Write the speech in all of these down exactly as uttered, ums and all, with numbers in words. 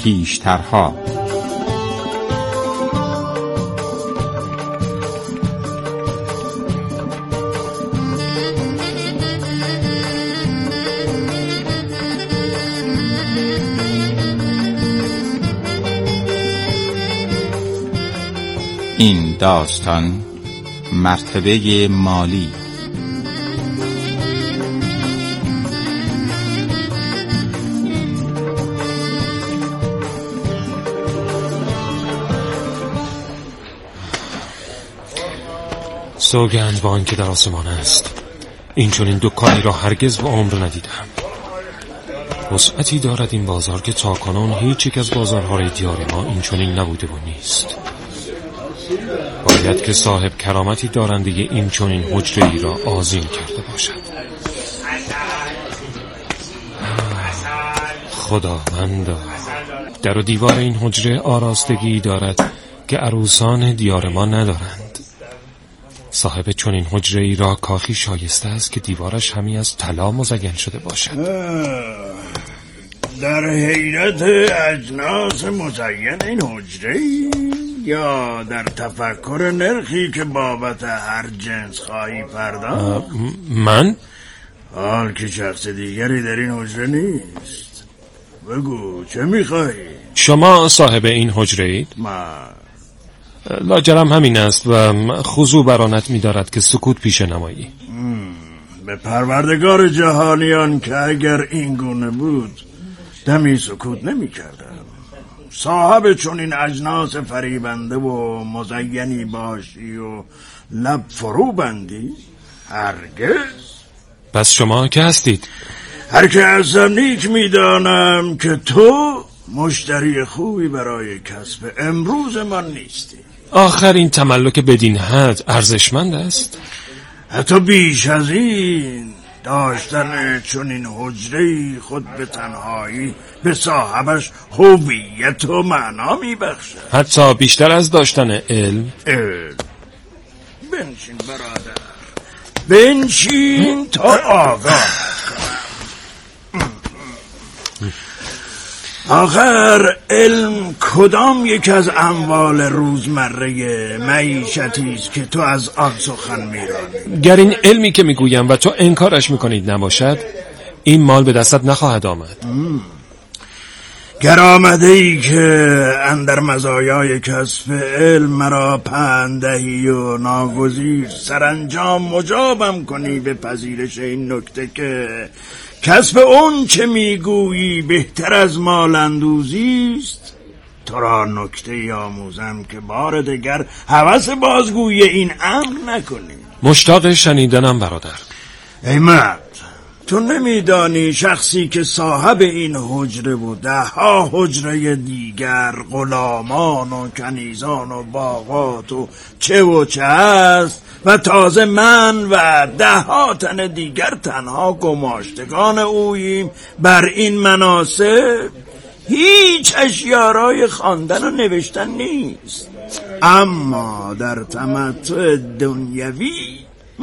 پیشترها. این داستان مرتبه مالی. سوگند با آنکه در آسمان است، این چنین دکانی را هرگز به عمر ندیدم. وسعتی دارد این بازار که تاکنون هیچ یک از بازارهای دیار ما این چنین نبوده و نیست. باید که صاحب کرامتی دارنده این چنین حجره‌ای را آذین کرده باشد. خداوندا، در و دیوار این حجره آراستگی دارد که عروسان دیار ما ندارند. صاحب چنین حجره‌ای را کاخی شایسته است که دیوارش همی از طلا مزین شده باشد. در حیرت اجناس مزین این حجره‌ای یا در تفکر نرخی که بابت هر جنس خواهی پرداخت؟ من؟ حال که شخص دیگری در این حجره نیست. بگو چه میخواهی؟ شما صاحب این حجره اید؟ من لاجرم همین است و خضوع برانت می‌دارد که سکوت پیشه نمایی. به پروردگار جهانیان که اگر این گونه بود دمی سکوت نمی کردم. صاحب چون این اجناس فریبنده و مزینی باشی و لب فرو بندی؟ هرگز. پس شما که هستید؟ هر که هستم نیک میدانم که تو مشتری خوبی برای کسب امروز من نیستی. آخر این تملک بدین حد ارزشمند است؟ حتی بیش از این، داشتن چون این حجره‌ای خود به تنهایی به صاحبش هویت و معنا میبخشد. حتی بیشتر از داشتن علم. علم. بنشین برادر، بنشین تا آگاه. آخر علم کدام یک از اموال روزمره معیشتی است که تو از آن سخن میرانی؟ گر این علمی که میگویم و تو انکارش میکنید نباشد، این مال به دستت نخواهد آمد. گر آمده ای که اندر مزایای کسب علم مرا پندهی و ناگزیر سرانجام مجابم کنی به پذیرش این نکته که کسب اون چه میگویی بهتر از مال اندوزی است، تو را نکته آموزم که بار دیگر هوس بازگویی این امر نکنی. مشتاق شنیدنم برادر. ای مرد، تو نمیدانی شخصی که صاحب این حجره و ده ها حجره دیگر غلامان و کنیزان و باغات و چه و چه است و تازه من و ده ها تن دیگر تنها گماشتگان اوییم بر این مناصب؟ هیچ اشیارای خواندن و نوشتن نیست، اما در تمتع دنیوی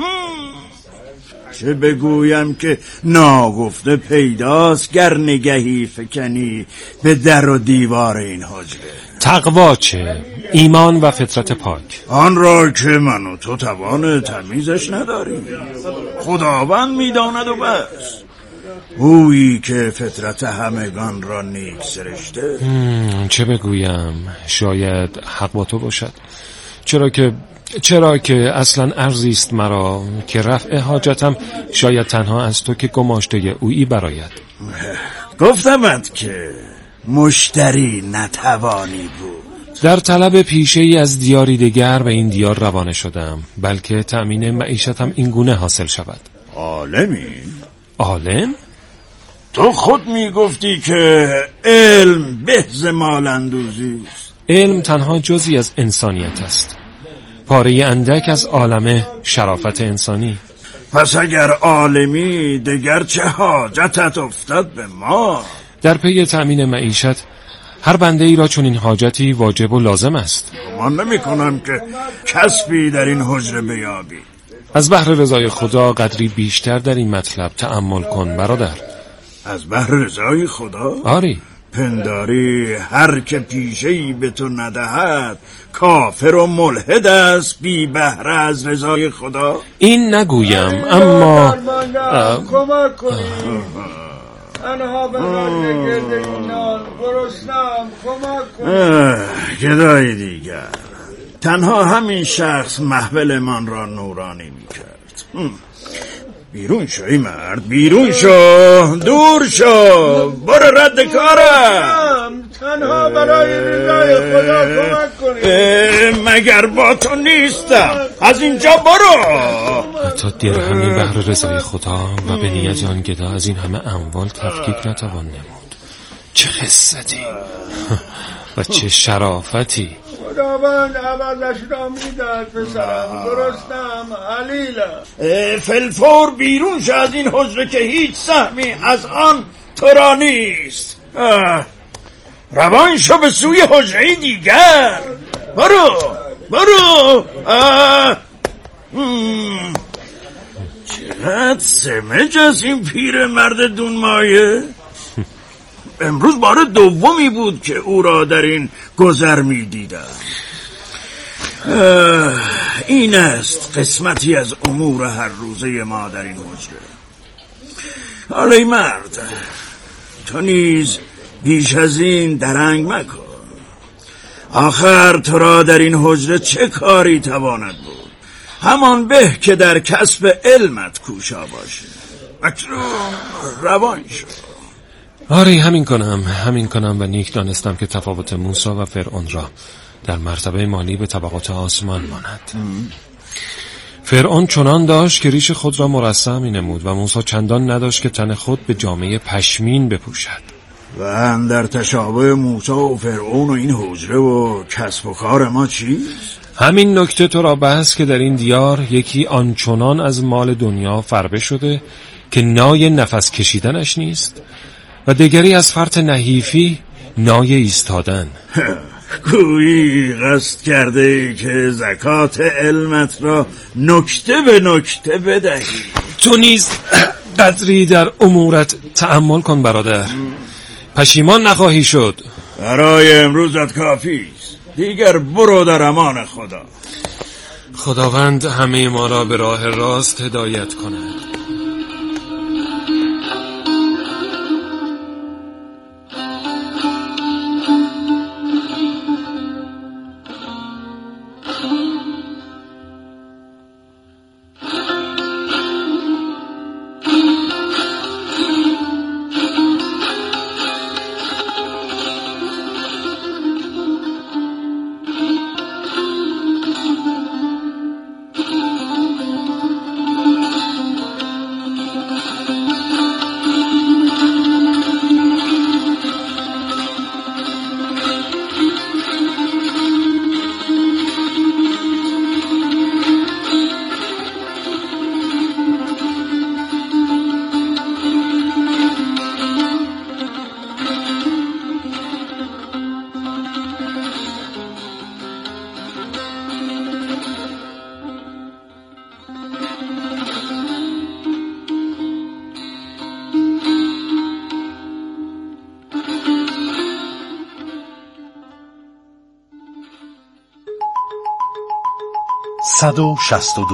چه بگویم که ناگفته پیداست گر نگهی فکنی به در و دیوار این حجره. تقوا چه؟ ایمان و فطرت پاک. آن را که من و تو توان تمیزش نداریم، خداوند میداند و بس. اویی که فطرت همگان را نیک سرشته. چه بگویم؟ شاید حق با تو باشد، چرا که چرا که اصلا عرضی است مرا که رفع حاجتم شاید تنها از تو که گماشته اویی براید. گفتمت که مشتری نتوانی بود. در طلب پیشه ای از دیاری دیگر به این دیار روانه شدم، بلکه تأمین معیشتم این گونه حاصل شود. عالمی؟ عالم؟ تو خود می گفتی که علم به ز مال اندوزی است. علم تنها جزئی از انسانیت است، پاره اندک از عالم شرافت انسانی. پس اگر عالمی دیگر چه حاجتت افتاد به ما؟ در پی تأمین معیشت هر بنده ای را چون این حاجتی واجب و لازم است. گمان نمی کنم که کسبی در این حجره بیابی. از بحر رضای خدا قدری بیشتر در این مطلب تأمل کن برادر. از بحر رضای خدا؟ آری. پنداری هر که پیشه‌ای به تو ندهد کافر و ملحد است بی بهره از رضای خدا. این نگویم اما کمک کنید، تنها برای گردگونان گرسنه‌ام، کمک کنید. گدای دیگر، تنها همین شخص محول من را نورانی میکرد. بیرون شو ای مرد، بیرون شو، دور شو، برو رد کارم. تنها برای رضای خدا کمک کنید. مگر با تو نیستم، از اینجا برو. حتی درهمی بهر رضای خدا و به نیت آن گدا از این همه اموال تفکیک نتوان نمود. چه خصتی و چه شرافتی. خداوند عوضش را میدهد پسرم، گرسنه‌ام، علیلم. فلفور بیرون شو از این حجره که هیچ سهمی از آن تو را نیست. روان شو به سوی حجره دیگر. برو برو. چقدر سمج از این پیر مرد دون مایه. امروز بار دومی بود که او را در این گذر می دیدم. این است قسمتی از امور هر روزه ما در این حجره. حالا ای مرد، تو نیز بیش از این درنگ مکن. آخر تو را در این حجره چه کاری تواند بود؟ همان به که در کسب علمت کوشا باشه. اکنون روان شو. آره همین کنم همین کنم و نیک دانستم که تفاوت موسی و فرعون را در مرتبه مالی به طبقات آسمان ماند. فرعون چنان داشت که ریش خود را مرصع می نمود و موسی چندان نداشت که تن خود به جامعه پشمین بپوشد. و اندر تشابه موسی و فرعون و این حجره و کسب و کار ما چیست؟ همین نکته تو را بحث که در این دیار یکی آنچنان از مال دنیا فربه شده که نای نفس کشیدنش نیست و دیگری از فرط نحیفی نای ایستادن. گویی قصد کرده که زکات علمت را نکته به نکته بدهی. تو نیز قدری در امورت تأمل کن برادر، پشیمان نخواهی شد. برای امروزت کافیست، دیگر برو در امان خدا. خداوند همه ما را به راه راست هدایت کند. صد و شصت و دو.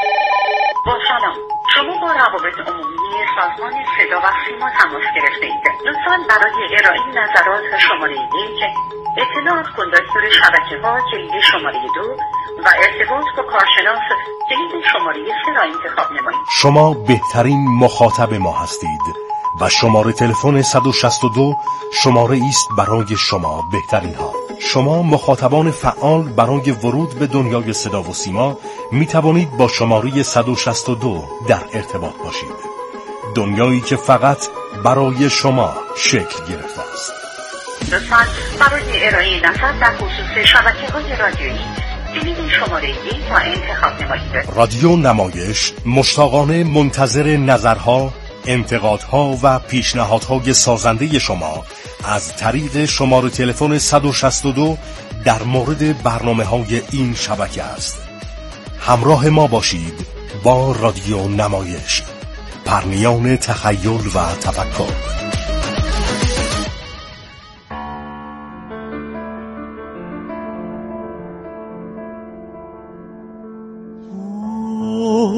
با سلام، شما با روابط عمومی سازمان صدا و سیما تماس گرفته اید. لطفاً برای ارائه نظرات شماره یک، اطلاعات کندکتور شبکه ها کلید شماره دو و ارتباط با کارشناس کلید شماره سه را انتخاب نمایید. شما بهترین مخاطب ما هستید و شماره تلفن صد و شصت و دو شماره است برای شما بهترین ها. شما مخاطبان فعال برای ورود به دنیای صدا و سیما می توانید با شماره صد و شصت و دو در ارتباط باشید. دنیایی که فقط برای شما شکل گرفته است. لطفاً برای ارائه نظر در خصوص شبکه‌های رادیویی کلید شماره یک را انتخاب نمایید. رادیو نمایش مشتاقانه منتظر نظرها، انتقادها و پیشنهادهای سازنده شما از طریق شماره تلفن صد و شصت و دو در مورد برنامه‌های این شبکه است. همراه ما باشید با رادیو نمایش، پرنیان تخیل و تفکر.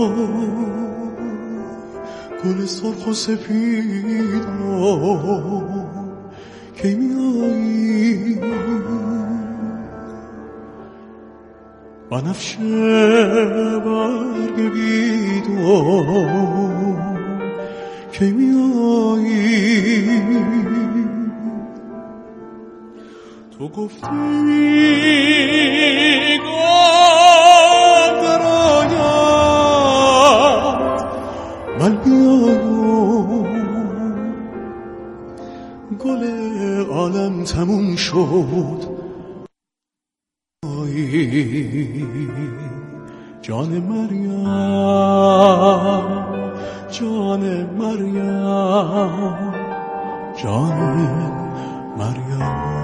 گل سرخ و سپید کی میایی بنفشه برگ بیدار کی میایی تو گفتی گل براید من بیایم گل عالم تموم شد جان مریم جان مریم جان مریم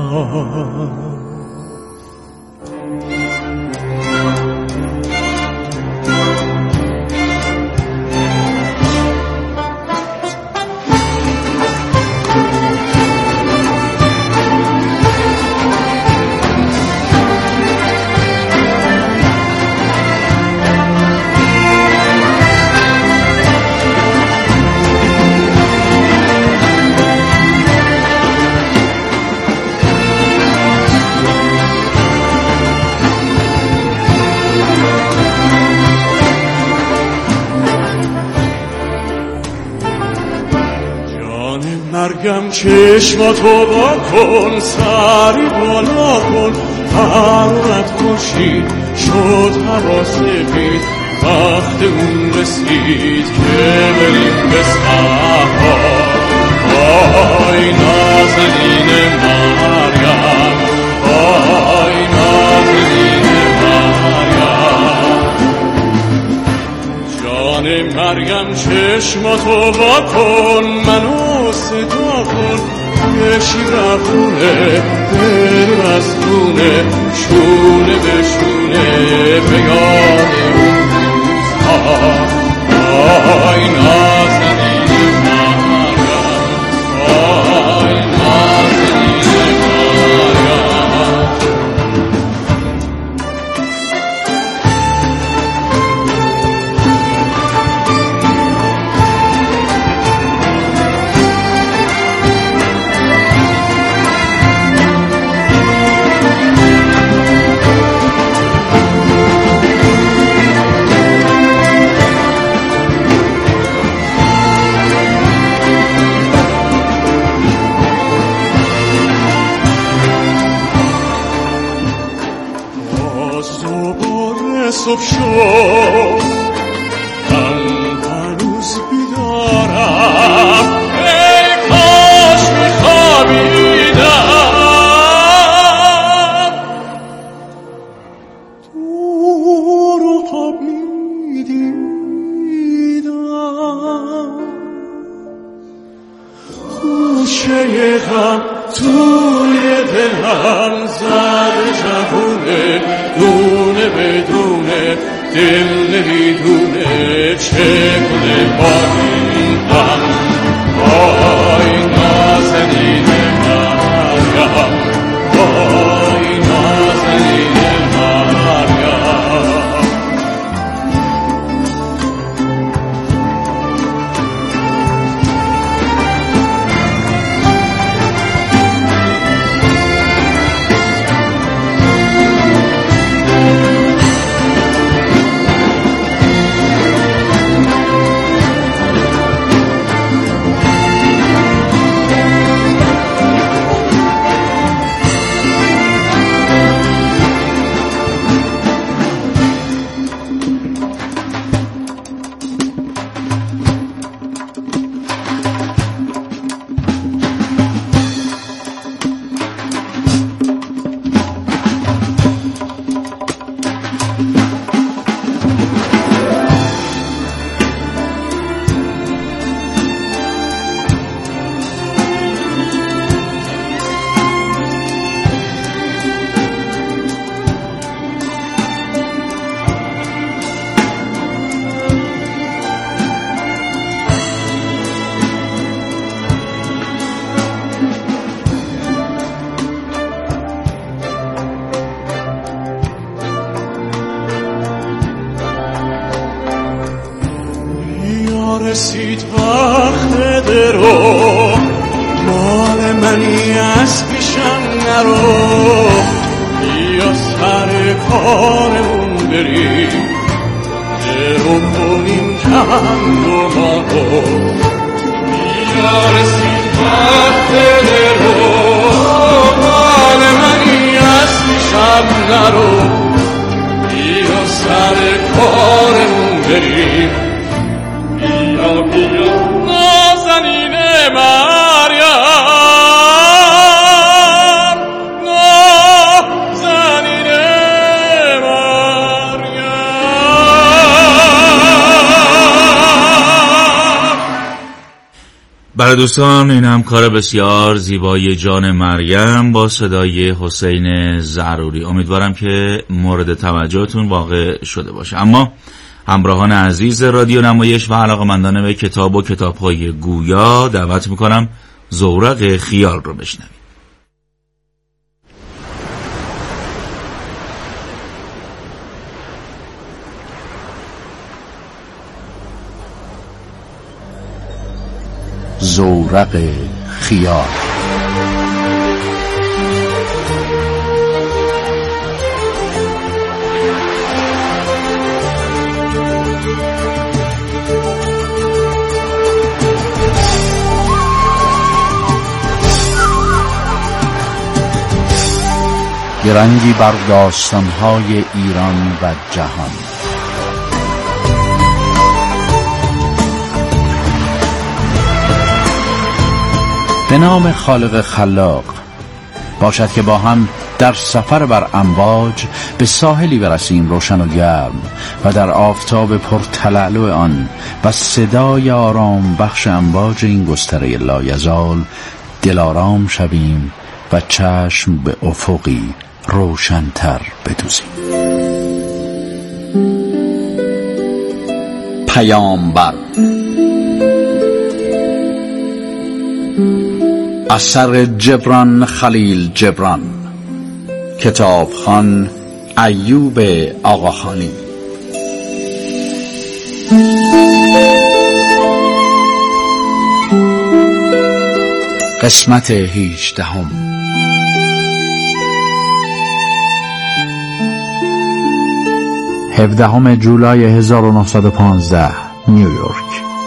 مرگم چشماتو با کن سری بالا کن حرارت کشید شد هوا سفید وقت اون رسید که بریم به صحرا آی نازنین مریم آی نازنین مریم جان مریم چشماتو با کن منو صدا کن یه شیر افرونه بریم از خونه شونه به شونه به یاد اون روزها آی نازنین مریم آی نازنین مریم صبح شد من هنوز بیدارم ای کاش میخوابیدم تو رو خواب میدیدم خوشه غم توی دلم زد جوونه دونه بدونه دل نمیدونه چه کنه با این غم آی نازنین مریم آی نازنین مریم رسید وقت درو مال منی از پیشم نرو بیا سر کارمون بریم درو کنیم کمند و مارو بیا رسید وقت درو مال منی از پیشم نرو بیا سر کارمون بریم بیا بیا نازنین مریم نازنین مریم. برای دوستان این هم کار بسیار زیبای جان مریم با صدای حسین ضروری. امیدوارم که مورد توجهتون واقع شده باشه. اما همراهان عزیز رادیو نمایش و علاقه‌مندان به کتاب و کتاب‌های گویا دعوت میکنم زورق خیال رو بشنوید. زورق خیال. رنگی بر داستان‌های ایران و جهان. به نام خالق خلاق. باشد که با هم در سفر بر امواج به ساحلی برسیم روشن و گرم و در آفتاب پرتلالو آن و صدای آرام بخش امواج این گستره لایزال دلارام شویم و چشم به افقی روشن‌تر بدوزیم. پیامبر. اثر جبران خلیل جبران. کتابخوان ایوب آقاخانی. قسمت هجدهم. هفدهم جولای هزار و نهصد و پانزده، نیویورک.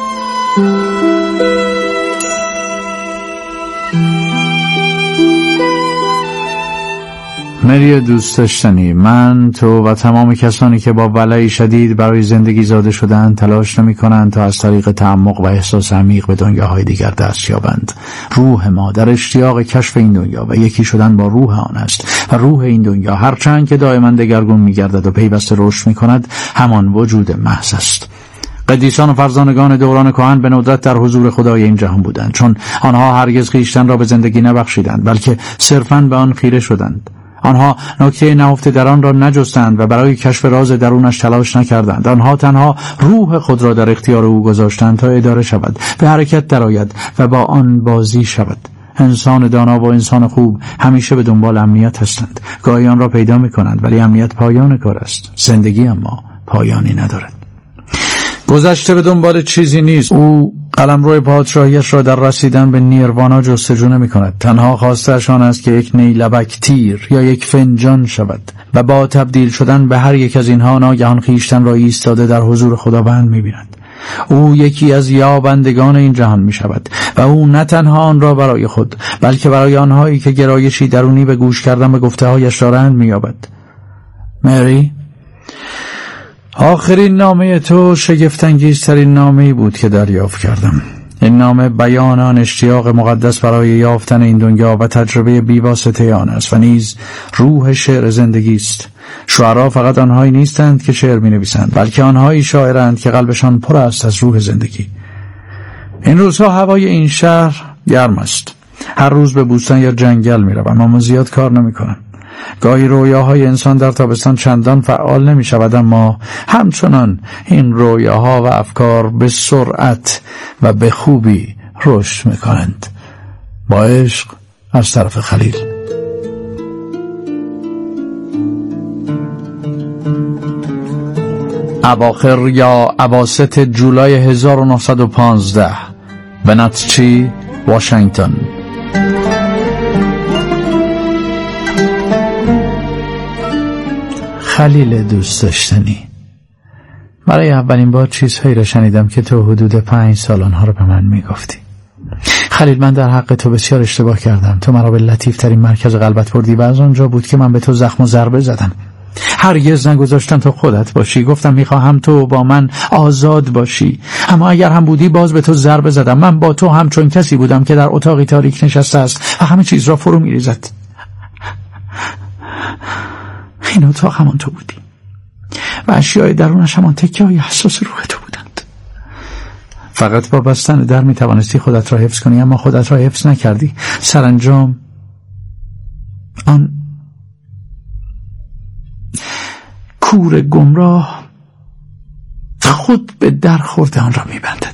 مری دوست داشتنی، من، تو و تمام کسانی که با ولعی شدید برای زندگی زاده شدند تلاش نمی کنند تا از طریق تعمق و احساس عمیق به دنیاهای دیگر دست یابند. روح ما در اشتیاق کشف این دنیا و یکی شدن با روح آن است و روح این دنیا هرچند که دائما دگرگون می گردد و پیوسته رشد می کند همان وجود محض است. قدیسان و فرزانگان دوران کهن به ندرت در حضور خدای این جهان بودند، چون آنها هرگز خویشتن را به زندگی نبخشیدند بلکه صرفاً به آن خیره شدند. آنها نکته نهفته در آن را نجستند و برای کشف راز درونش تلاش نکردند. آنها تنها روح خود را در اختیار او گذاشتند تا اداره شود، به حرکت درآید و با آن بازی شود. انسان دانا و انسان خوب همیشه به دنبال امنیت هستند. گاهی آن را پیدا می‌کنند ولی امنیت پایان کار است. زندگی اما پایانی ندارد. گذشته به دنبال چیزی نیست. او قلمرو پادشاهیش را در رسیدن به نیروانا جستجو نمی‌کند. تنها خواسته‌اش آن است که یک نیلبک تیر یا یک فنجان شود و با تبدیل شدن به هر یک از اینها ناگهان خویشتن را ایستاده در حضور خداوند می‌بیند. او یکی از یابندگان این جهان می‌شود و او نه تنها آن را برای خود بلکه برای آنهایی که گرایشی درونی به گوش کردن به گفته‌هایش دارند می‌یابد. مری، آخرین نامه تو شگفت‌انگیزترین نامه‌ای بود که دریافت کردم. این نامه بیان آن اشتیاق مقدس برای یافتن این دنیا و تجربه بی‌واسطه آن است و نیز روح شعر زندگی است. شعرا فقط آنهایی نیستند که شعر می‌نویسند بلکه آنهایی شاعرند که قلبشان پر است از روح زندگی. این روزها هوای این شهر گرم است. هر روز به بوستان یا جنگل می‌روم اما زیاد کار نمی‌کنم. گاهی رویاهای انسان در تابستان چندان فعال نمی شود اما همچنان این رویاها و افکار به سرعت و به خوبی رشد می کنند. با عشق از طرف خلیل. اواخر یا اواسط جولای هزار و نهصد و پانزده، وناتچی، واشنگتن. خلیل دوست داشتنی، برای اولین بار چیزهایی را شنیدم که تو حدود پنج سال آنها را به من میگفتی. خلیل، من در حق تو بسیار اشتباه کردم. تو مرا به لطیف ترین مرکز قلبت بردی و از آنجا بود که من به تو زخم و ضربه زدم. هرگز نگذاشتم تو خودت باشی. گفتم میخواهم تو با من آزاد باشی، اما اگر هم بودی باز به تو ضربه زدم. من با تو همچون کسی بودم که در اتاقی تاریک نشسته است و همه چیز را فرو میریزد. این اتاق همان تو بودی و اشیای درونش همان تکه های حساس روح تو بودند. فقط با بستن در میتوانستی خودت را حفظ کنی، اما خودت را حفظ نکردی. سرانجام آن کور گمراه خود به در خورده آن را میبندد.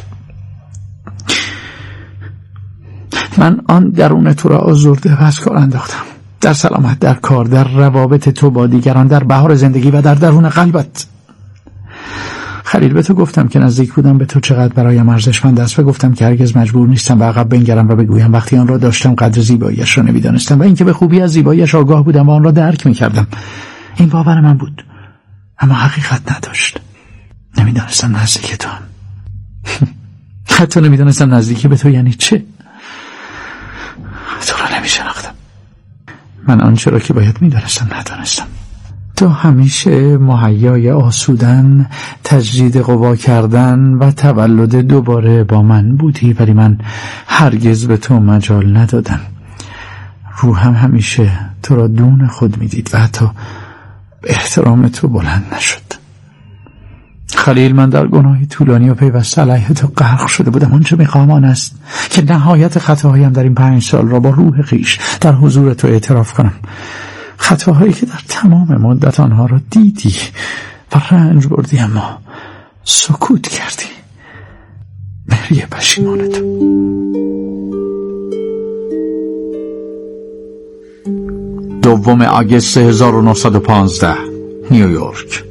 من آن درون تو را آزرده و از کار انداختم. در سلامت، در کار، در روابط تو با دیگران، در بهار زندگی و در درون قلبت. خلیل، به تو گفتم که نزدیک بودم به تو چقدر برایم ارزشمند است و گفتم که هرگز مجبور نیستم به عقب بنگرم و بگویم وقتی آن را داشتم قدر زیباییش را نمیدانستم و اینکه به خوبی از زیباییش آگاه بودم و آن را درک میکردم. این باور من بود، اما حقیقت نداشت. نمیدانستم نزدیک تو هم. حتی نمیدانستم نزدیکی به تو یعنی چه. تو را نمیشناختم. من آنچه را که باید میدانستم ندانستم. تو همیشه مهیای آسودن، تجدید قوا کردن و تولد دوباره با من بودی، ولی من هرگز به تو مجال ندادم. روحم همیشه تو را دون خود میدید و حتی احترام تو بلند نشد. خلیل، من در گناهی طولانی و پیوسته علیه تو غرق شده بودم. آنچه میخواهم آن است که نهایت خطاهایم در این پنج سال را با روح خویش در حضور تو اعتراف کنم. خطاهایی که در تمام مدت آنها را دیدی و رنج بردی، اما سکوت کردی. مری پشیمان تو. دوم آگوست هزار و نهصد و پانزده، نیویورک.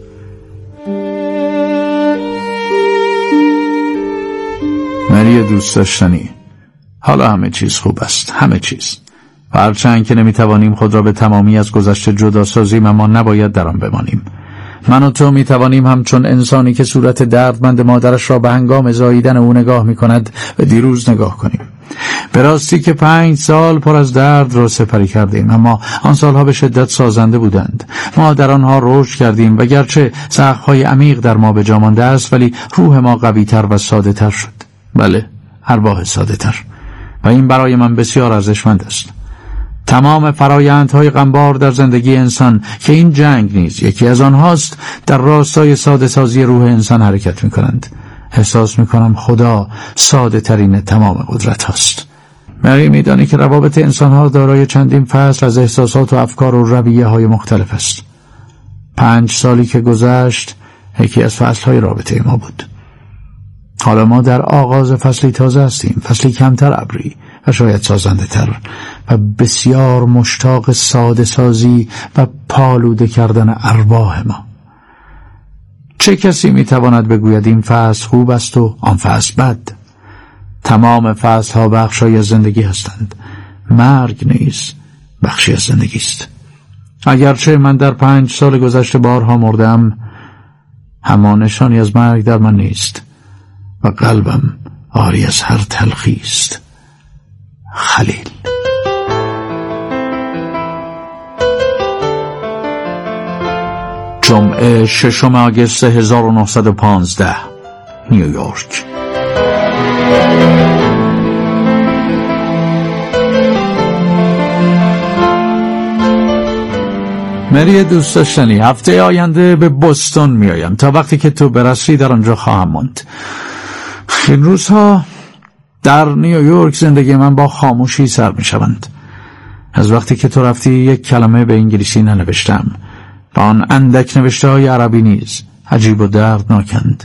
مری دوست داشتنی، حالا همه چیز خوب است، همه چیز. و هرچند که نمیتوانیم خود را به تمامی از گذشته جدا سازیم، اما نباید در آن بمانیم. من و تو میتوانیم همچون انسانی که صورت دردمند مادرش را به هنگام زاییدن او نگاه میکند و دیروز نگاه کنیم. به راستی که پنج سال پر از درد را سپری کردیم، اما آن سالها به شدت سازنده بودند. ما در آنها رشد کردیم و گرچه زخم‌های عمیق در ما به جا مانده است، ولی روح ما قوی‌تر و ساده‌تر شد. بله، ارواح ساده‌تر. و این برای من بسیار ارزشمند است. تمام فرایندهای غمبار در زندگی انسان که این جنگ نیز یکی از آنهاست، در راستای ساده سازی روح انسان حرکت می کنند. احساس می کنم خدا ساده ترین تمام قدرت هاست. مری، می دانی که روابط انسان ها دارای چندین فصل از احساسات و افکار و رویه های مختلف است. پنج سالی که گذشت یکی از فصل های رابطه ما بود. حالا ما در آغاز فصلی تازه هستیم، فصلی کمتر ابری و شاید سازنده تر و بسیار مشتاق ساده سازی و پالوده کردن ارواح ما. چه کسی میتواند بگوید این فصل خوب است و آن فصل بد؟ تمام فصل ها بخشی از زندگی هستند. مرگ نیز بخشی از زندگی است. اگرچه من در پنج سال گذشته بارها مردم، همان نشانی از مرگ در من نیست و قلبم آری از هر تلخی است. خلیل. جمعه ششم آگوست هزار و نهصد و پانزده، نیویورک. مری دوست داشتنی، هفته آینده به بوستون میایم. تا وقتی که تو برسی در آنجا خواهم ماند. این روزها در نیویورک زندگی من با خاموشی سر می شوند. از وقتی که تو رفتی یک کلمه به انگلیسی ننوشتم و آن اندک نوشته های عربی نیز عجیب و دردناکند.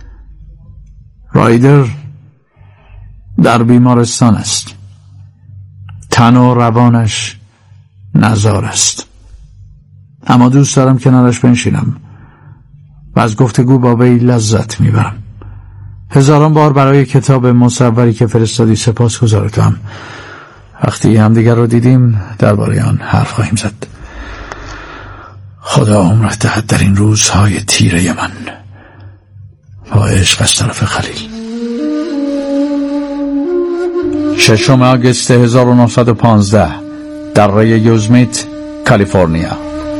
رایدر در بیمارستان است. تن و روانش نزار است. اما دوست دارم کنارش بنشینم و از گفتگو با وی لذت میبرم. هزاران بار برای کتاب مصوری که فرستادی سپاسگزار توام. وقتی همدیگر رو دیدیم درباره آن حرف خواهیم زد. خدا عمرت دهد در این روزهای تیره من. با عشق از طرف خلیل. ششم آگوست هزار و نهصد و پانزده، دره یوزمیت، کالیفرنیا.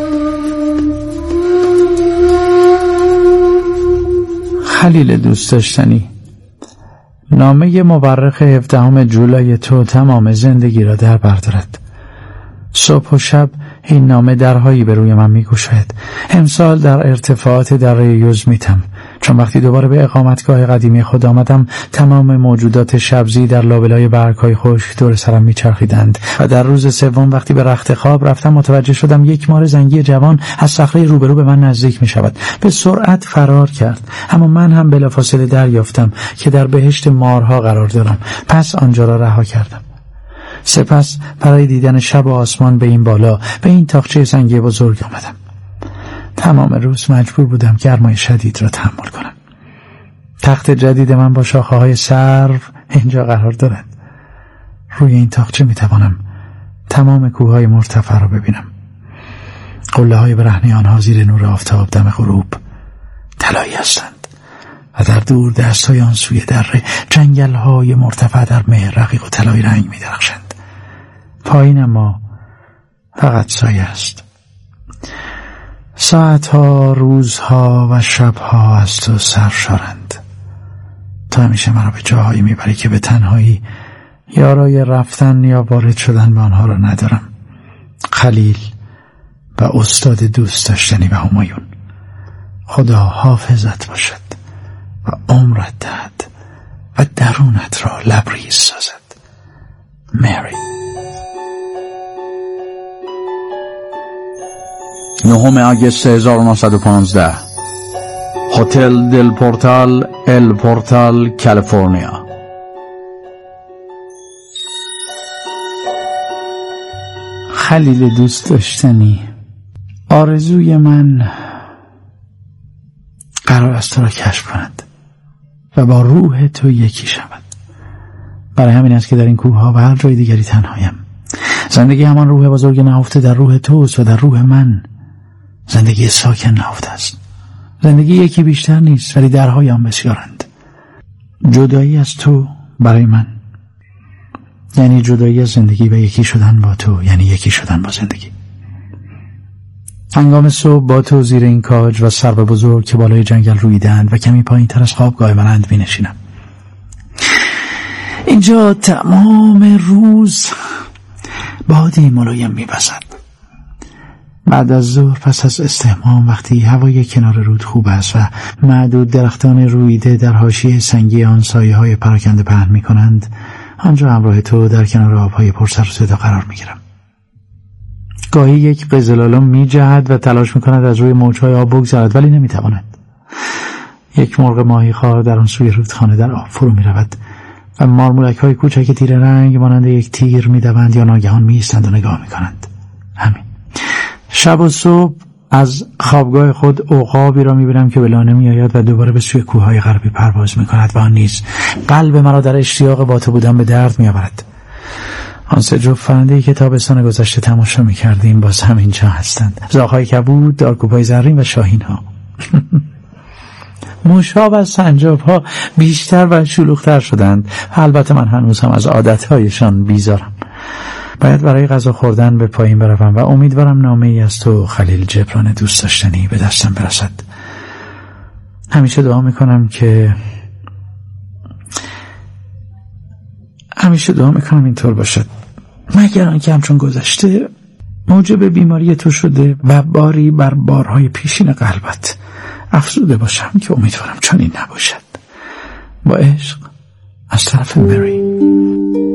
خلیل دوست داشتنی، نامه مورخ هفدهم جولای تو تمام زندگی را در بر دارد. صبح و شب این نامه درهایی به روی من می‌گشاید. امسال در ارتفاعات دره یوزمیتم، چون وقتی دوباره به اقامتگاه قدیمی خود آمدم تمام موجودات شبزی در لابلای برگ‌های خشک دور سرم میچرخیدند و در روز سوم وقتی به رخت خواب رفتم متوجه شدم یک مار زنگی جوان از صخره روبرو به من نزدیک می‌شود. به سرعت فرار کرد، اما من هم بلافاصله دریافتم که در بهشت مارها قرار دارم. پس آنجا را رها کردم. سپس برای دیدن شب و آسمان به این بالا به این تاقچه سنگی بزرگ آمدم. تمام روز مجبور بودم گرمای شدید را تحمل کنم. تخت جدید من با شاخه‌های سرو اینجا قرار دارد. روی این تاقچه میتوانم تمام کوههای مرتفع را ببینم. قله‌های برهنه آنها زیر نور آفتاب دم غروب طلایی هستند و در دور دست‌های آن سوی دره جنگل‌های مرتفع در مه رقیق و طلایی رنگ می‌درخشند. پایین ما فقط سایه است. ساعتها، روزها و شبها از تو سرشارند. تو همیشه مرا به جاهایی میبری که به تنهایی یارای رفتن یا وارد شدن به آنها را ندارم. خلیل و استاد دوست داشتنی و همایون، خدا حافظت باشد و عمرت دهد و درونت را لبریز سازد. مری. نهم آگوست هزار و نهصد و پانزده، هتل دل پورتال، ال پورتال، کالیفرنیا. خلیل دوست داشتنی، آرزوی من قرار است تو را کشف کند و با روح تو یکی شود. برای همین است که در این کوه‌ها و هر جای دیگری تنهایم. زندگی همان روح بزرگ نهفته در روح توست و در روح من زندگی ساکن نهفته است. زندگی یکی بیشتر نیست، ولی درهای آن بسیارند. جدایی از تو برای من یعنی جدایی از زندگی و یکی شدن با تو یعنی یکی شدن با زندگی. هنگام صبح با تو زیر این کاج و سرو بزرگ که بالای جنگل رویدند و کمی پایین تر از خوابگاه منند می نشینم. اینجا تمام روز بادی ملایم می بزد. بعد از ظهر پس از استحمام وقتی هوای کنار رود خوب است و معدود درختان رویده در حاشیه سنگی آن سایه های پراکنده پهن می کنند، آنجا همراه تو در کنار آبهای پرسر و صدا قرار می گیرم. گاهی یک قزل‌آلا می جهد و تلاش می کند از روی موجهای آب بگذرد، ولی نمی تواند. یک مرغ ماهی خوار در آن سوی رودخانه در آب فرو می رود و مارمولک های کوچک تیر رنگ مانند یک تیر می دوند یا ناگهان می ایستند و نگاه می کنند. همین. شب و صبح از خوابگاه خود عقابی را می بینم که به لانه می آید و دوباره به سوی کوههای غربی پرواز می کند و آن نیز قلب مرا در اشتیاق با تو بودن به درد می آورد. آن سه جفت پرنده‌ای که تابستان گذشته تماشا می کردیم باز هم اینجا هستند. زاغ‌های کبود، دارکوب‌های زرین و شاهین‌ها. موش‌ها و سنجاب‌ها بیشتر و شلوغ‌تر شدند. البته من هنوز هم از عادت‌هایشان بیزارم. باید برای غذا خوردن به پایین بروم و امیدوارم نامه‌ای از تو خلیل جبران دوست داشتنی به دستم برسد. همیشه دعا میکنم که همیشه دعا میکنم اینطور باشد، مگر آنکه همچون گذشته موجب بیماری تو شده و باری بر بارهای پیشین قلبت افزوده باشم که امیدوارم چنین نباشد. با عشق از طرف مری.